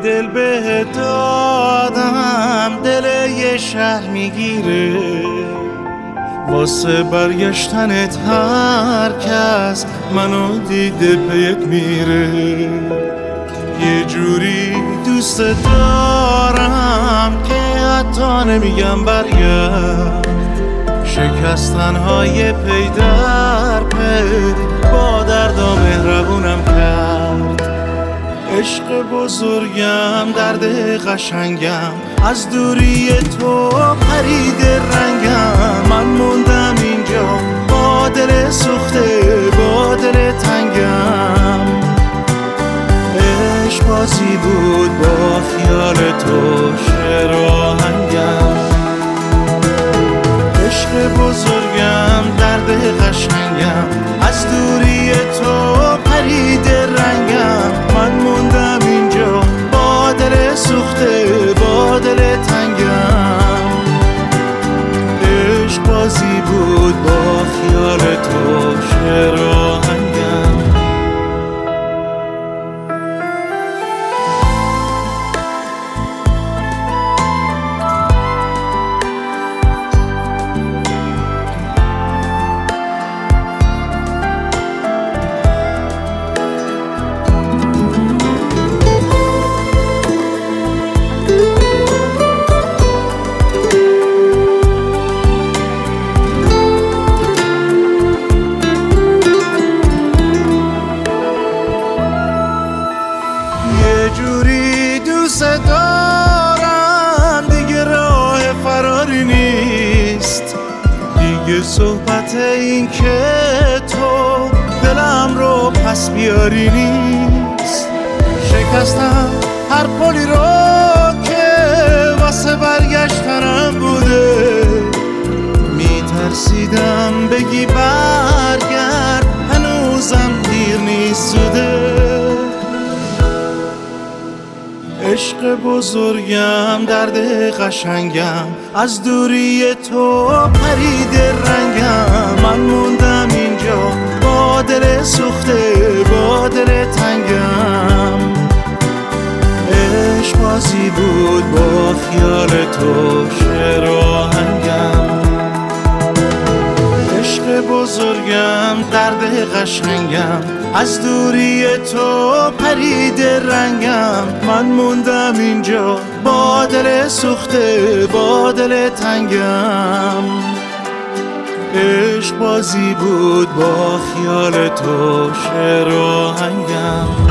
دل به دادم دل یه شهر میگیره، واسه برگشتنت هر کس منو دیده پیت میره. یه جوری دوست دارم که حتی نمیگم برگرد، شکستنهای پی در پی با درد و مهربونم کرد. عشق بزرگم درد قشنگم، از دوری تو پرید رنگم. من موندم اینجا با دل سوخته با دل تنگم. عشق بازی بود با خیال تو شعر و آهنگم. عشق بزرگم درد قشنگم، از دوری تو پرید رنگم. من موندم اینجا با دل سوخته با دل تنگم. عشق بازی بود با خیال تو شعر و آهنگم. جوری دوست دارم دیگه راه فراری نیست، دیگه صحبت این که تو دلم رو پس بیاری نیست. شکستم هر پلی رو که واسه برگشتنم بوده، میترسیدم بگی برگرد، هنوزم دیر نیست زوده. عشق بزرگم درد قشنگم، از دوری تو پرید رنگم. من موندم اینجا با دل سوخته با دل تنگم. عشق بازی بود با خیال تو شعر و آهنگم. عشق بزرگم درد قشنگم، از دوری تو پرید رنگم. من موندم اینجا با دل سوخته با دل تنگم. عشق بازی بود با خیال تو شعر و آهنگم.